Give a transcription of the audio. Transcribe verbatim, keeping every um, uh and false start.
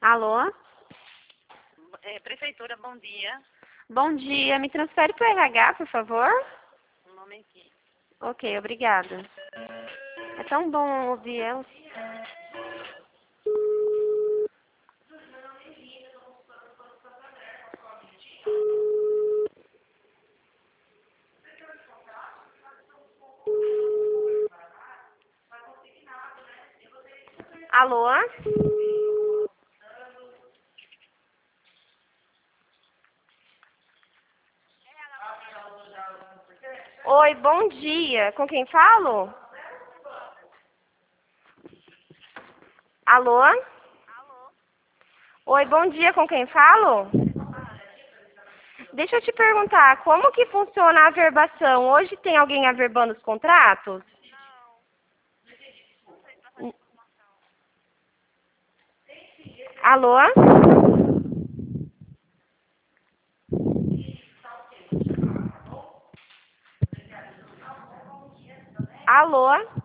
Alô? É, prefeitura, bom dia. Bom dia. Me transfere para o R H, por favor? Um momentinho. Ok, obrigada. É tão bom ouvir ela. Alô? Oi, bom dia. Com quem falo? Alô? Oi, bom dia. Com quem falo? Deixa eu te perguntar, como que funciona a averbação? Hoje tem alguém averbando os contratos? N- Alô? Alô?